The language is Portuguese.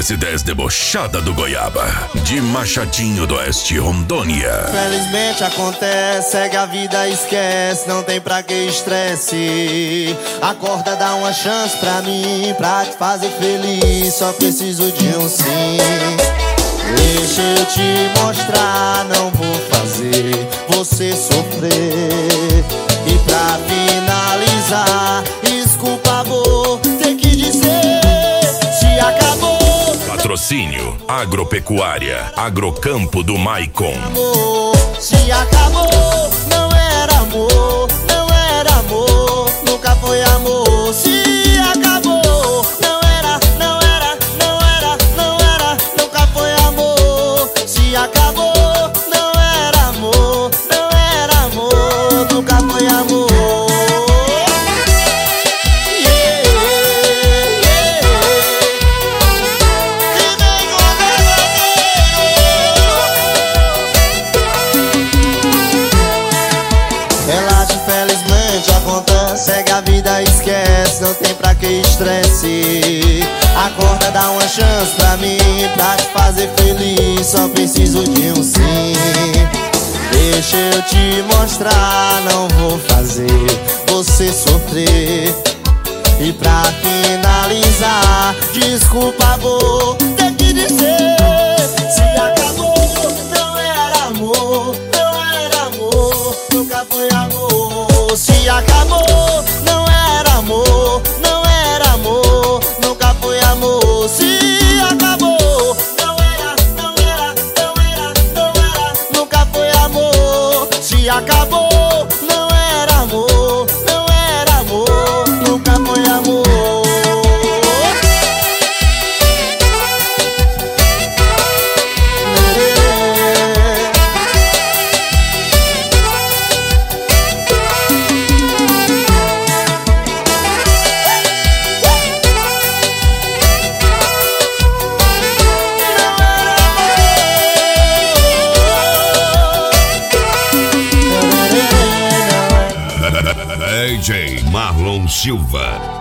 das ideias debochadas do Goiaba, de Machadinho do Oeste, Rondônia. Felizmente acontece, segue a vida, esquece, não tem pra que estresse. Acorda, dá uma chance pra mim, pra te fazer feliz, só preciso de um sim. Deixa eu te mostrar, não vou fazer você sofrer. E pra finalizar, desculpa, vou ter que dizer, se acabou. Patrocínio Agropecuária Agrocampo do Maicon. Amor, se acabou, não era amor, não era amor, nunca foi amor. Se acabou, não era, não era, não era, não era, nunca foi amor. Se acabou, não era amor, não era amor, nunca foi amor. Infelizmente acontece, segue a vida, esquece, não tem pra que estresse. Acorda, dá uma chance pra mim, pra te fazer feliz, só preciso de um sim. Deixa eu te mostrar, não vou fazer você sofrer. E pra finalizar, desculpa, vou ter que dizer, se acabou, não era amor, não era amor, nunca foi amor. Se acabou, não era amor, não era amor, nunca foi amor. Se acabou, não era, não era, não era, não era, nunca foi amor. Se acabou, não era amor, não era amor, nunca foi amor. DJ Marlon Silva.